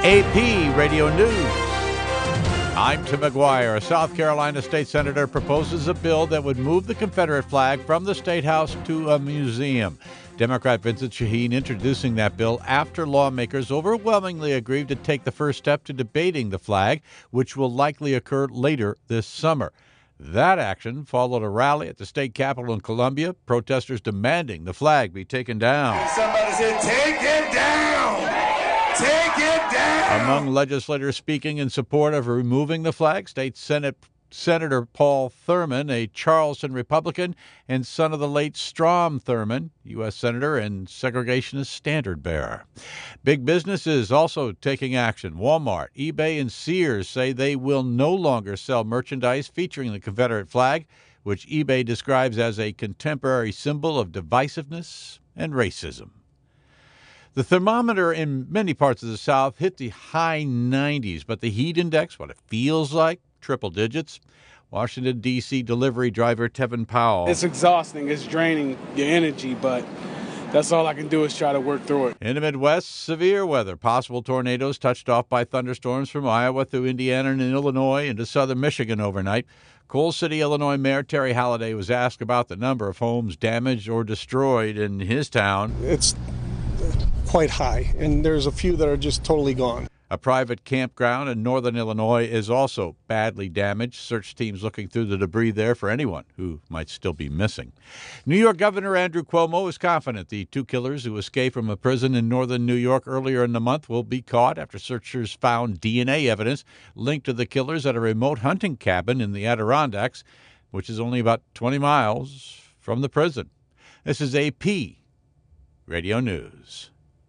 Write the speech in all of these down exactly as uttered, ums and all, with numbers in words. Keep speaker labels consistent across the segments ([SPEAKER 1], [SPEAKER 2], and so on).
[SPEAKER 1] A P Radio News. I'm Tim McGuire. A South Carolina state senator proposes a bill that would move the Confederate flag from the State House to a museum. Democrat Vincent Shaheen introducing that bill after lawmakers overwhelmingly agreed to take the first step to debating the flag, which will likely occur later this summer. That action followed a rally at the state capitol in Columbia, protesters demanding the flag be taken down.
[SPEAKER 2] Somebody said, take it down! Take it down!
[SPEAKER 1] Among legislators speaking in support of removing the flag, State Senate Senator Paul Thurmond, a Charleston Republican and son of the late Strom Thurmond, U S Senator and segregationist standard bearer. Big business is also taking action. Walmart, eBay, and Sears say they will no longer sell merchandise featuring the Confederate flag, which eBay describes as a contemporary symbol of divisiveness and racism. The thermometer in many parts of the South hit the high nineties, but the heat index, what it feels like, triple digits. Washington, D C delivery driver Tevin Powell.
[SPEAKER 3] It's exhausting. It's draining your energy, but that's all I can do is try to work through it.
[SPEAKER 1] In the Midwest, severe weather. Possible tornadoes touched off by thunderstorms from Iowa through Indiana and Illinois into southern Michigan overnight. Coal City, Illinois Mayor Terry Halliday was asked about the number of homes damaged or destroyed in his town.
[SPEAKER 4] It's quite high, and there's a few that are just totally gone.
[SPEAKER 1] A private campground in northern Illinois is also badly damaged. Search teams looking through the debris there for anyone who might still be missing. New York Governor Andrew Cuomo is confident the two killers who escaped from a prison in northern New York earlier in the month will be caught after searchers found D N A evidence linked to the killers at a remote hunting cabin in the Adirondacks, which is only about twenty miles from the prison. This is A P Radio News.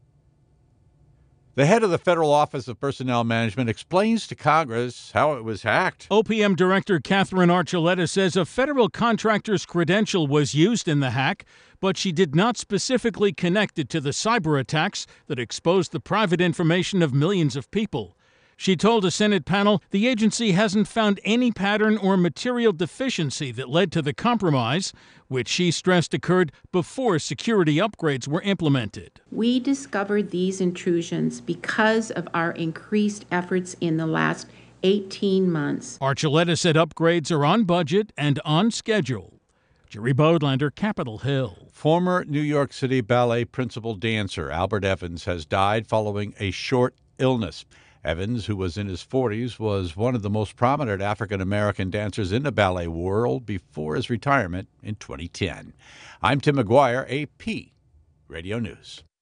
[SPEAKER 1] The head of the Federal Office of Personnel Management explains to Congress how it was hacked.
[SPEAKER 5] O P M Director Catherine Archuleta says a federal contractor's credential was used in the hack, but she did not specifically connect it to the cyber attacks that exposed the private information of millions of people. She told a Senate panel the agency hasn't found any pattern or material deficiency that led to the compromise, which she stressed occurred before security upgrades were implemented.
[SPEAKER 6] We discovered these intrusions because of our increased efforts in the last eighteen months.
[SPEAKER 5] Archuleta said upgrades are on budget and on schedule. Jerry Bodlander, Capitol Hill.
[SPEAKER 1] Former New York City Ballet principal dancer Albert Evans has died following a short illness. Evans, who was in his forties, was one of the most prominent African-American dancers in the ballet world before his retirement in twenty ten. I'm Tim McGuire, A P Radio News.